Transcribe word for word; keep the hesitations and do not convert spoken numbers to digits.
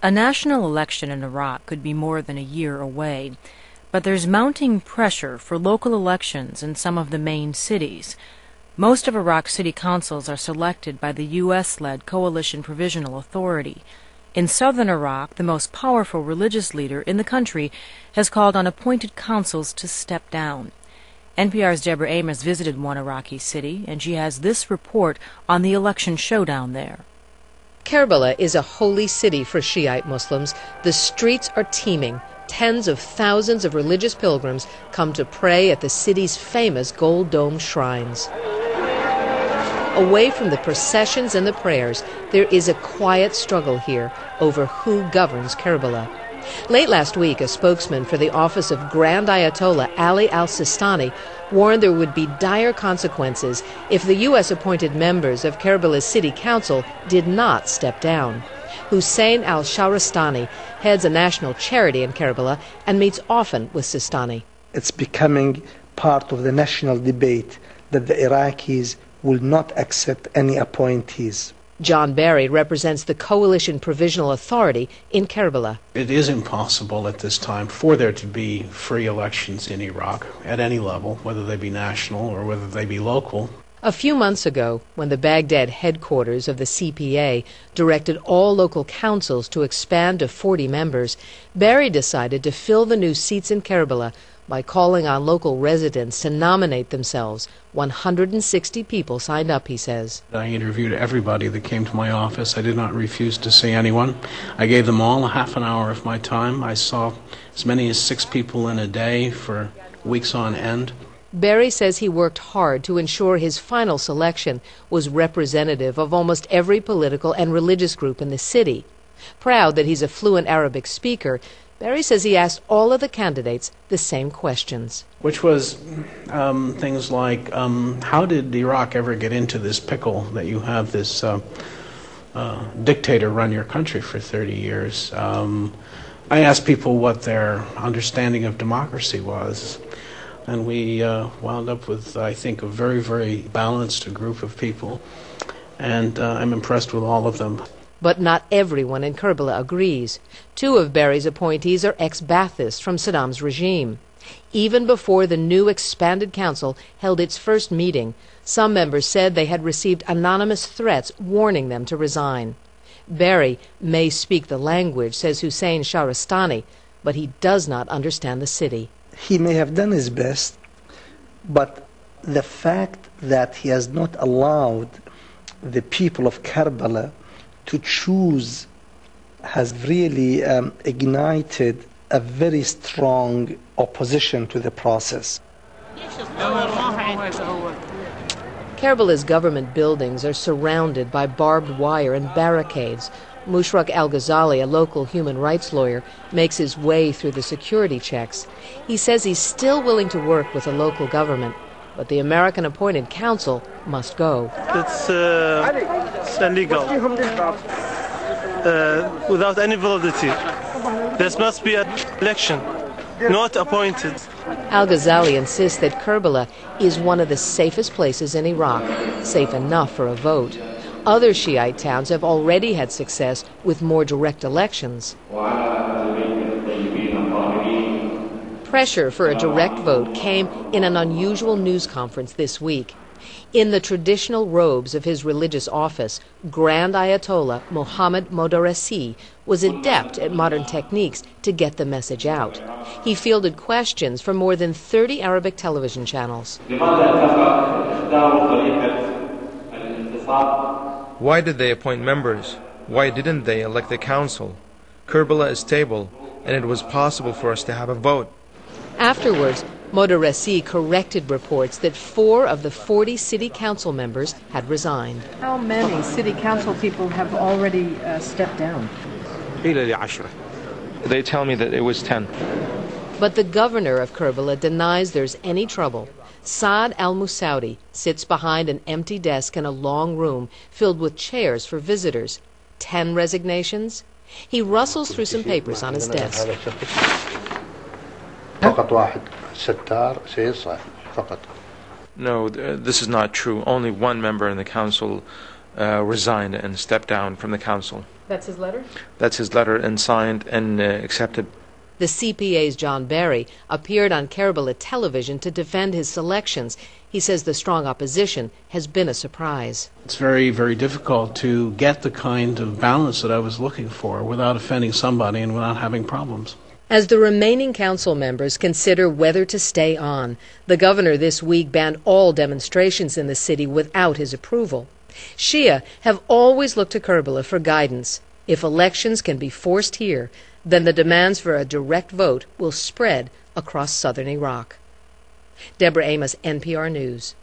A national election in Iraq could be more than a year away, but there's mounting pressure for local elections in some of the main cities. Most of Iraq's city councils are selected by the U S-led Coalition Provisional Authority. In southern Iraq, the most powerful religious leader in the country has called on appointed councils to step down. N P R's Deborah Amos visited one Iraqi city, and she has this report on the election showdown there. Karbala is a holy city for Shiite Muslims. The streets are teeming. Tens of thousands of religious pilgrims come to pray at the city's famous gold dome shrines. Away from the processions and the prayers, there is a quiet struggle here over who governs Karbala. Late last week, a spokesman for the office of Grand Ayatollah Ali al-Sistani warned there would be dire consequences if the U S-appointed members of Karbala's city council did not step down. Hussein al-Shahrastani heads a national charity in Karbala and meets often with Sistani. It's becoming part of the national debate that the Iraqis will not accept any appointees. John Barry represents the Coalition Provisional Authority in Karbala. It is impossible at this time for there to be free elections in Iraq at any level, whether they be national or whether they be local. A few months ago, when the Baghdad headquarters of the C P A directed all local councils to expand to forty members, Barry decided to fill the new seats in Karbala by calling on local residents to nominate themselves. one hundred sixty people signed up, he says. I interviewed everybody that came to my office. I did not refuse to see anyone. I gave them all a half an hour of my time. I saw as many as six people in a day for weeks on end. Barry says he worked hard to ensure his final selection was representative of almost every political and religious group in the city. Proud that he's a fluent Arabic speaker, Barry says he asked all of the candidates the same questions. Which was um, things like, um, how did Iraq ever get into this pickle that you have this uh, uh, dictator run your country for thirty years? Um, I asked people what their understanding of democracy was. And we uh, wound up with, I think, a very, very balanced group of people. And uh, I'm impressed with all of them. But not everyone in Karbala agrees. Two of Barry's appointees are ex-Baathists from Saddam's regime. Even before the new expanded council held its first meeting, some members said they had received anonymous threats warning them to resign. Barry may speak the language, says Hussein Shahrastani, but he does not understand the city. He may have done his best, but the fact that he has not allowed the people of Karbala to choose has really um, ignited a very strong opposition to the process. Karbala's government buildings are surrounded by barbed wire and barricades. Mushraq al-Ghazali, a local human rights lawyer, makes his way through the security checks. He says he's still willing to work with the local government, but the American-appointed council must go. It's, uh, it's illegal, uh, without any validity. There must be an election, not appointed. Al-Ghazali insists that Karbala is one of the safest places in Iraq, safe enough for a vote. Other Shiite towns have already had success with more direct elections. Pressure for a direct vote came in an unusual news conference this week. In the traditional robes of his religious office, Grand Ayatollah Mohammad Modarresi was adept at modern techniques to get the message out. He fielded questions from more than thirty Arabic television channels. Why did they appoint members? Why didn't they elect the council? Karbala is stable, and it was possible for us to have a vote. Afterwards, Modarresi corrected reports that four of the forty city council members had resigned. How many city council people have already uh, stepped down? They tell me that it was ten. But the governor of Karbala denies there's any trouble. Saad al-Musaudi sits behind an empty desk in a long room filled with chairs for visitors. Ten resignations? He rustles through some papers on his desk. No, th- this is not true. Only one member in the council uh, resigned and stepped down from the council. That's his letter? That's his letter, and signed and uh, accepted. The C P A's John Barry appeared on Kerbala television to defend his selections. He says the strong opposition has been a surprise. It's very, very difficult to get the kind of balance that I was looking for without offending somebody and without having problems. As the remaining council members consider whether to stay on, the governor this week banned all demonstrations in the city without his approval. Shia have always looked to Kerbala for guidance. If elections can be forced here, then the demands for a direct vote will spread across southern Iraq. Deborah Amos, N P R News.